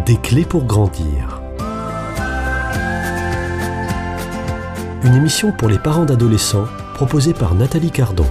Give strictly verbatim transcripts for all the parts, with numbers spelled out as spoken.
Des clés pour grandir. Une émission pour les parents d'adolescents proposée par Nathalie Cardon.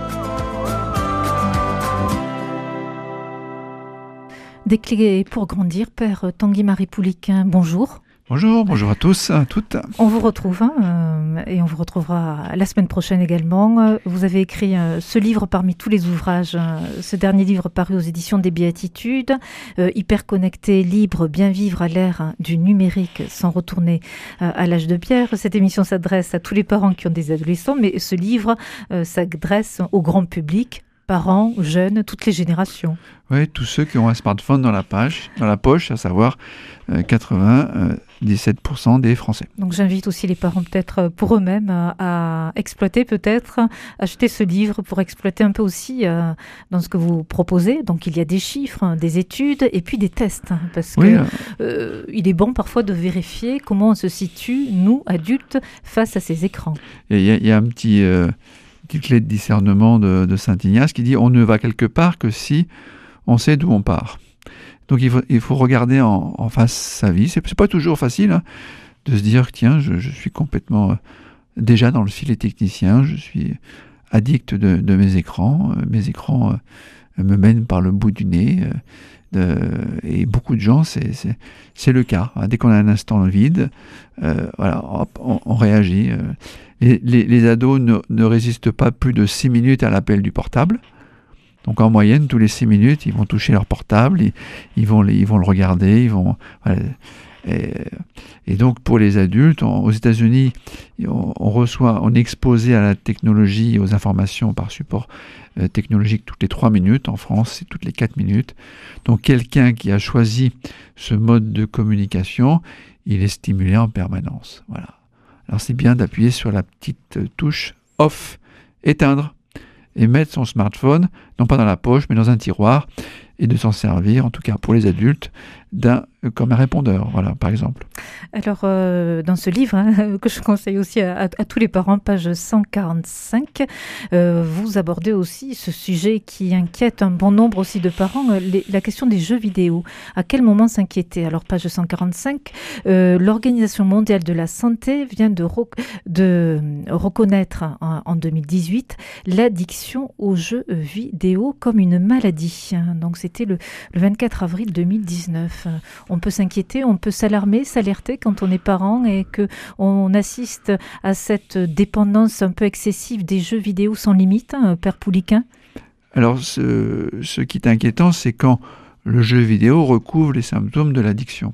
Des clés pour grandir, Père Tanguy-Marie Pouliquin, bonjour. Bonjour, bonjour à tous, à toutes. On vous retrouve hein, euh, et on vous retrouvera la semaine prochaine également. Vous avez écrit euh, ce livre parmi tous les ouvrages, euh, ce dernier livre paru aux éditions des Béatitudes, euh, Hyper connecté, libre, bien vivre à l'ère du numérique sans retourner euh, à l'âge de pierre. Cette émission s'adresse à tous les parents qui ont des adolescents, mais ce livre euh, s'adresse au grand public, parents, jeunes, toutes les générations. Oui, tous ceux qui ont un smartphone dans la, page, dans la poche, à savoir euh, quatre-vingt-dix-sept pour cent des Français. Donc j'invite aussi les parents peut-être pour eux-mêmes à, à exploiter peut-être, acheter ce livre pour exploiter un peu aussi euh, dans ce que vous proposez. Donc il y a des chiffres, des études et puis des tests. Parce oui, que euh... euh, il est bon parfois de vérifier comment on se situe, nous, adultes, face à ces écrans. Il y, y a un petit... Euh... petite clé de discernement de, de Saint Ignace qui dit « On ne va quelque part que si on sait d'où on part ». Donc il faut, il faut regarder en, en face sa vie. C'est, c'est pas toujours facile hein, de se dire « Tiens, je, je suis complètement euh, déjà dans le filet technicien, je suis addict de, de mes écrans, euh, mes écrans euh, me mènent par le bout du nez euh, ». De, et beaucoup de gens, c'est, c'est, c'est le cas. Dès qu'on a un instant vide, euh, voilà, hop, on, on réagit. Les, les, les ados ne, ne résistent pas plus de six minutes à l'appel du portable. Donc en moyenne, tous les six minutes, ils vont toucher leur portable, ils, ils, vont, ils vont le regarder. Ils vont, voilà. et, et donc pour les adultes, on, aux États-Unis, on, on reçoit, on est exposé à la technologie et aux informations par support euh, technologique toutes les trois minutes. En France, c'est toutes les quatre minutes. Donc quelqu'un qui a choisi ce mode de communication, il est stimulé en permanence. Voilà. Alors c'est bien d'appuyer sur la petite touche off, éteindre, et mettre son smartphone, non pas dans la poche, mais dans un tiroir, et de s'en servir, en tout cas pour les adultes, d'un, comme un répondeur, voilà, par exemple. Alors, euh, dans ce livre, hein, que je conseille aussi à, à, à tous les parents, page cent quarante-cinq, euh, vous abordez aussi ce sujet qui inquiète un bon nombre aussi de parents, les, la question des jeux vidéo. À quel moment s'inquiéter ? Alors, page cent quarante-cinq, euh, l'Organisation mondiale de la santé vient de, rec- de reconnaître en, en deux mille dix-huit l'addiction aux jeux vidéo comme une maladie. Donc, c'était le, le vingt-quatre avril deux mille dix-neuf. On peut s'inquiéter, on peut s'alarmer, s'alerter quand on est parent et qu'on assiste à cette dépendance un peu excessive des jeux vidéo sans limite, hein, Père Pouliquin ? Alors, ce, ce qui est inquiétant, c'est quand le jeu vidéo recouvre les symptômes de l'addiction.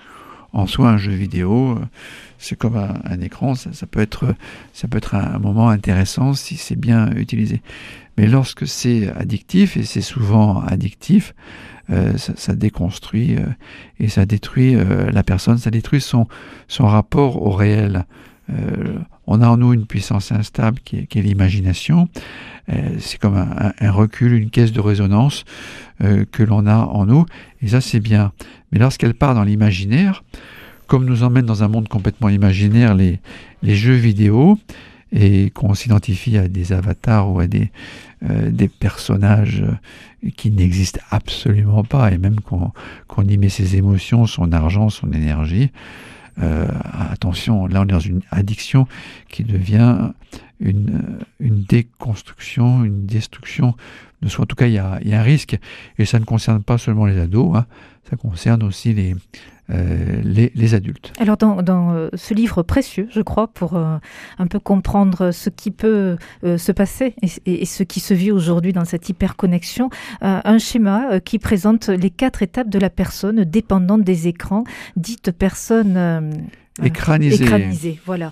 En soi, un jeu vidéo, c'est comme un, un écran, ça, ça, peut être, ça peut être un moment intéressant si c'est bien utilisé. Mais lorsque c'est addictif, et c'est souvent addictif, euh, ça, ça déconstruit euh, et ça détruit euh, la personne, ça détruit son, son rapport au réel. Euh, on a en nous une puissance instable qui est, qui est l'imagination. Euh, c'est comme un, un, un recul, une caisse de résonance euh, que l'on a en nous, et ça c'est bien. Mais lorsqu'elle part dans l'imaginaire, comme nous emmènent dans un monde complètement imaginaire les, les jeux vidéo, et qu'on s'identifie à des avatars ou à des, euh, des personnages qui n'existent absolument pas, et même qu'on, qu'on y met ses émotions, son argent, son énergie, euh, attention, là on est dans une addiction qui devient une, une déconstruction, une destruction de soi. En tout cas, il y a, il y a un risque, et ça ne concerne pas seulement les ados, hein, ça concerne aussi les... Euh, les, les adultes. Alors dans, dans euh, ce livre précieux, je crois, pour euh, un peu comprendre ce qui peut euh, se passer et, et, et ce qui se vit aujourd'hui dans cette hyperconnexion, euh, un schéma euh, qui présente les quatre étapes de la personne dépendante des écrans, dite personne... Euh, Écranisé. Écranisé, voilà.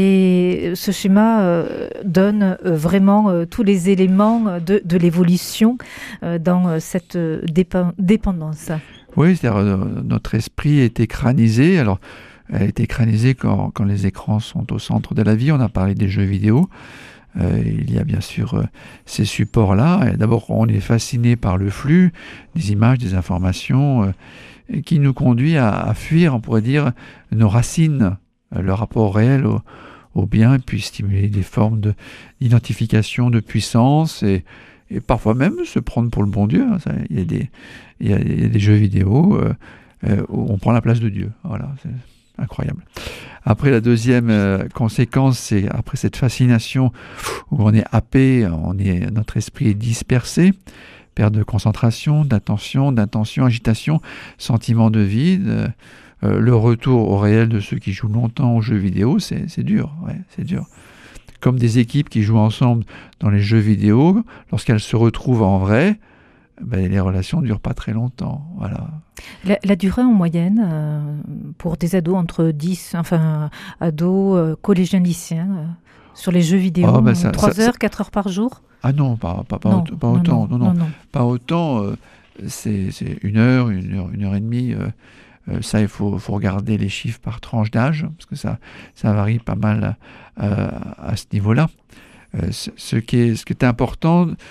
Et ce schéma euh, donne euh, vraiment euh, tous les éléments de, de l'évolution euh, dans euh, cette euh, dépa- dépendance. Oui, c'est-à-dire euh, notre esprit est écranisé. Alors, elle est écranisée quand, quand les écrans sont au centre de la vie. On a parlé des jeux vidéo. Euh, il y a bien sûr euh, ces supports-là. Et d'abord, on est fasciné par le flux, des images, des informations, euh, qui nous conduit à, à fuir, on pourrait dire, nos racines, euh, le rapport réel au, au bien, et puis stimuler des formes de, d'identification, de puissance, et, et parfois même se prendre pour le bon Dieu. Hein. Ça, il y a des, il y a, il y a des jeux vidéo. Euh, euh, on prend la place de Dieu. Voilà, c'est incroyable. Après, la deuxième euh, conséquence, c'est après cette fascination où on est happé, on est, notre esprit est dispersé, perte de concentration, d'attention, d'intention, agitation, sentiment de vide, euh, euh, le retour au réel de ceux qui jouent longtemps aux jeux vidéo, c'est, c'est dur, ouais, c'est dur. Comme des équipes qui jouent ensemble dans les jeux vidéo, lorsqu'elles se retrouvent en vrai, ben, les relations ne durent pas très longtemps. Voilà. La, la durée en moyenne euh, pour des ados entre dix, enfin ados, euh, collégiens, lycéens, euh, sur les jeux vidéo, oh, ben ça, trois ça, heures, ça... quatre heures par jour? Ah non, pas, pas, pas, non, autant, pas non, autant. Non, non, non, non, non. Pas autant. Euh, c'est, c'est une heure, une heure, une heure et demie. Euh, euh, ça, il faut, faut regarder les chiffres par tranche d'âge, parce que ça, ça varie pas mal euh, à ce niveau-là. Euh, ce, ce, qui est, ce qui est important de,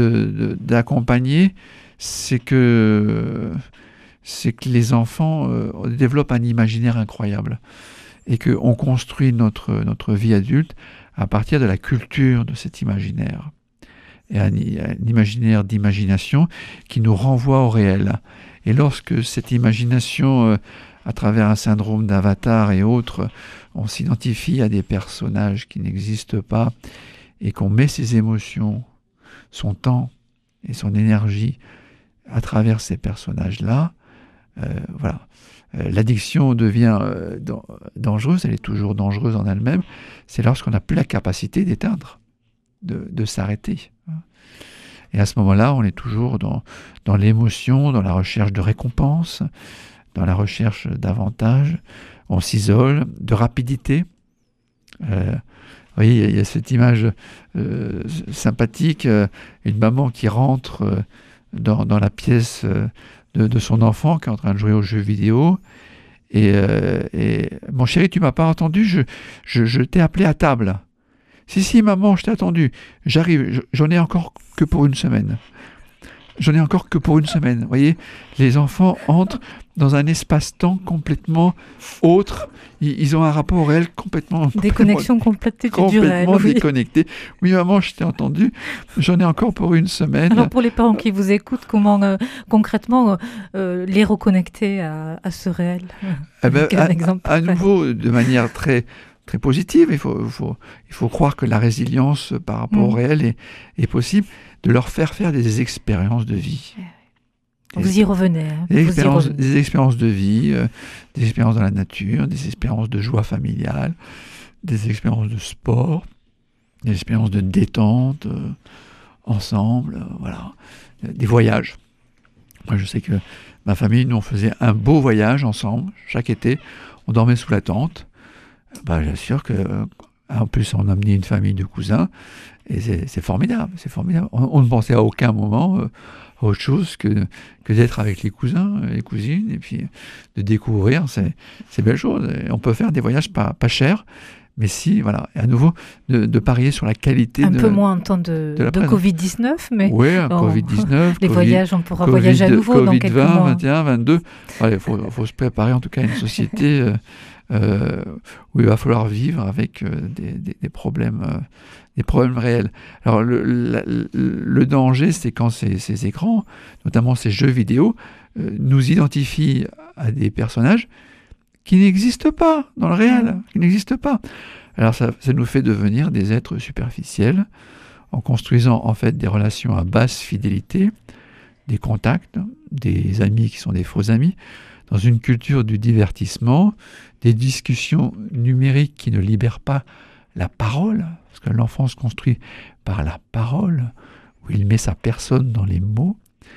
de, d'accompagner, c'est que, c'est que les enfants euh, développent un imaginaire incroyable et qu'on construit notre, notre vie adulte à partir de la culture de cet imaginaire. Et un, un imaginaire d'imagination qui nous renvoie au réel. Et lorsque cette imagination, euh, à travers un syndrome d'avatar et autres, on s'identifie à des personnages qui n'existent pas et qu'on met ses émotions, son temps et son énergie à travers ces personnages-là, euh, voilà. Euh, l'addiction devient euh, dangereuse, elle est toujours dangereuse en elle-même, c'est lorsqu'on n'a plus la capacité d'éteindre, de, de s'arrêter. Et à ce moment-là, on est toujours dans, dans l'émotion, dans la recherche de récompense, dans la recherche d'avantages, on s'isole, de rapidité. Euh, vous voyez, il y, y a cette image euh, sympathique, euh, une maman qui rentre euh, dans, dans la pièce euh, de, de son enfant qui est en train de jouer aux jeux vidéo, et, euh, et mon chéri, tu m'as pas entendu, je, je, je t'ai appelé à table. Si, si, maman, je t'ai attendu. J'arrive, j'en ai encore que pour une semaine. J'en ai encore que pour une semaine. Vous voyez, les enfants entrent dans un espace-temps complètement autre. Ils, ils ont un rapport au réel complètement... Déconnexion complète du réel. Complètement oui. déconnecté. Oui, maman, je t'ai entendu. J'en ai encore pour une semaine. Alors, pour les parents qui vous écoutent, comment euh, concrètement euh, les reconnecter à, à ce réel? Eh ben, Quel à, exemple à nouveau, de manière très... très positive, il faut, il, faut, il faut croire que la résilience par rapport mmh. au réel est, est possible, de leur faire faire des expériences de vie. Vous y revenez. Hein. Des, Vous expériences, y revenez. des expériences de vie, euh, des expériences dans la nature, des expériences de joie familiale, des expériences de sport, des expériences de détente, euh, ensemble, euh, voilà, des voyages. Moi, je sais que ma famille, nous, on faisait un beau voyage ensemble, chaque été, on dormait sous la tente. Ben, j'assure que, euh, en plus, on a amené une famille de cousins, et c'est, c'est formidable, c'est formidable. On, on ne pensait à aucun moment euh, à autre chose que, que d'être avec les cousins, les cousines, et puis de découvrir ces, ces belles choses. Et on peut faire des voyages pas, pas chers, mais si, voilà, et à nouveau, de, de parier sur la qualité un de... Un peu moins en temps de, de, de covid dix-neuf, mais... Oui, un oh, covid dix-neuf. Les COVID, voyages, on pourra COVID, voyager à nouveau COVID dans quelques vingt, mois. vingt et un, vingt-deux. Il faut, faut se préparer en tout cas à une société euh, euh, où il va falloir vivre avec euh, des, des, des problèmes... Euh, des problèmes réels. Alors, le, le, le danger, c'est quand ces, ces écrans, notamment ces jeux vidéo, euh, nous identifient à des personnages qui n'existent pas dans le réel, qui n'existent pas. Alors, ça, ça nous fait devenir des êtres superficiels, en construisant en fait des relations à basse fidélité, des contacts, des amis qui sont des faux amis, dans une culture du divertissement, des discussions numériques qui ne libèrent pas la parole, parce que l'enfant se construit par la parole, où il met sa personne dans les mots,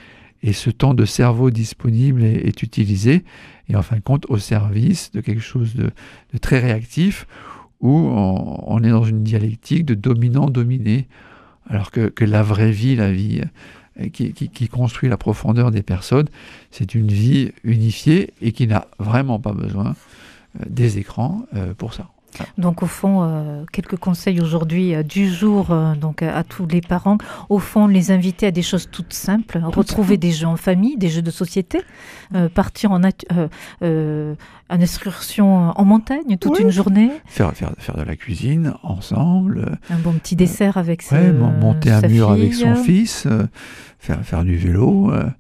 et ce temps de cerveau disponible est, est utilisé, et en fin de compte au service de quelque chose de, de très réactif, où on, on est dans une dialectique de dominant-dominé, alors que, que la vraie vie, la vie qui, qui, qui construit la profondeur des personnes, c'est une vie unifiée et qui n'a vraiment pas besoin des écrans euh, pour ça. Donc au fond, euh, quelques conseils aujourd'hui euh, du jour euh, donc à, à tous les parents. Au fond, les inviter à des choses toutes simples, Tout retrouver simple. des jeux en famille, des jeux de société, euh, partir en, natu- euh, euh, en excursion en montagne toute oui. une journée. Faire, faire, faire de la cuisine ensemble. Un bon petit dessert avec ouais, sa, monter un sa mur fille. avec son fils, euh, faire, faire du vélo. Euh,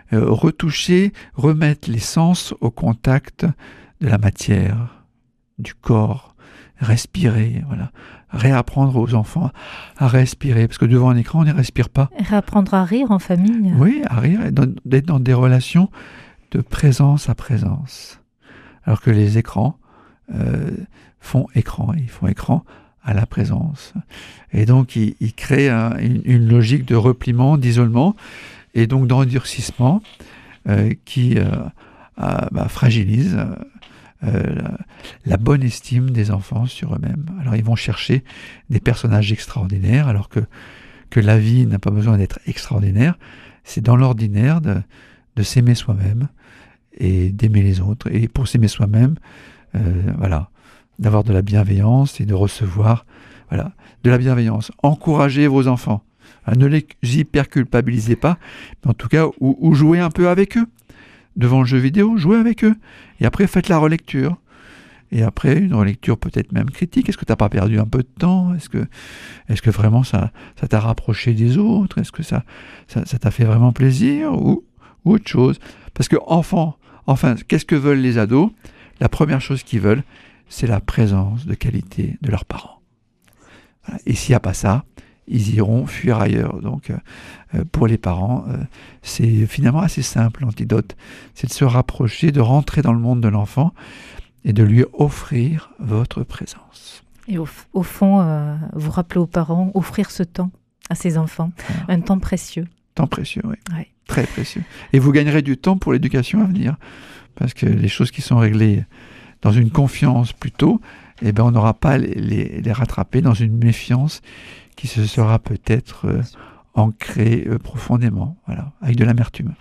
euh, retoucher, remettre les sens au contact de la matière, du corps, respirer, voilà. Réapprendre aux enfants à respirer, parce que devant un écran, on ne respire pas. Réapprendre à rire en famille. Oui, à rire, et dans, d'être dans des relations de présence à présence. Alors que les écrans euh, font écran, ils font écran à la présence. Et donc, ils, ils créent un, une, une logique de repliement, d'isolement, et donc d'endurcissement euh, qui euh, a, bah, fragilise euh, la, la bonne estime des enfants sur eux-mêmes. Alors, ils vont chercher des personnages extraordinaires, alors que, que la vie n'a pas besoin d'être extraordinaire. C'est dans l'ordinaire de, de s'aimer soi-même et d'aimer les autres. Et pour s'aimer soi-même, euh, voilà, d'avoir de la bienveillance et de recevoir, voilà, de la bienveillance. Encouragez vos enfants. Ne les hyper-culpabilisez pas, mais en tout cas, ou, ou jouez un peu avec eux. Devant le jeu vidéo, jouez avec eux. Et après, faites la relecture. Et après, une relecture peut-être même critique. Est-ce que tu n'as pas perdu un peu de temps ? Est-ce que, est-ce que vraiment ça, ça t'a rapproché des autres ? Est-ce que ça, ça, ça t'a fait vraiment plaisir ? Ou, ou autre chose ? Parce que enfant, enfin, qu'est-ce que veulent les ados ? La première chose qu'ils veulent, c'est la présence de qualité de leurs parents. Voilà. Et s'il n'y a pas ça, ils iront fuir ailleurs. Donc, euh, pour les parents, euh, c'est finalement assez simple, l'antidote. C'est de se rapprocher, de rentrer dans le monde de l'enfant et de lui offrir votre présence. Et au, au fond, euh, vous rappelez aux parents, offrir ce temps à ses enfants, voilà. Un temps précieux. Temps précieux, oui. Ouais. Très précieux. Et vous gagnerez du temps pour l'éducation à venir. Parce que les choses qui sont réglées dans une confiance plutôt, eh ben on n'aura pas les, les, les rattraper dans une méfiance qui se sera peut-être euh, ancrée euh, profondément, voilà, avec de l'amertume.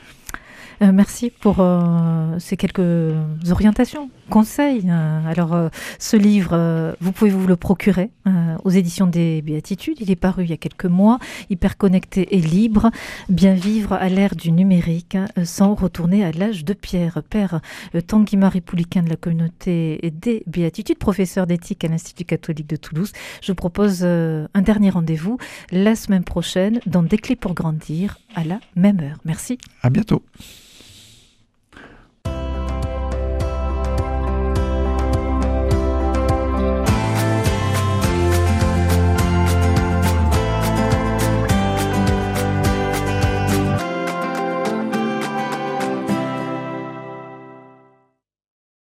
Euh, merci pour euh, ces quelques orientations, conseils. Euh, alors, euh, ce livre, euh, vous pouvez vous le procurer euh, aux éditions des Béatitudes. Il est paru il y a quelques mois. Hyper connecté et libre. Bien vivre à l'ère du numérique euh, sans retourner à l'âge de pierre. Père euh, Tanguy Marie Pouliquen de la communauté des Béatitudes, professeur d'éthique à l'Institut catholique de Toulouse. Je vous propose euh, un dernier rendez-vous la semaine prochaine dans Des clés pour grandir à la même heure. Merci. À bientôt.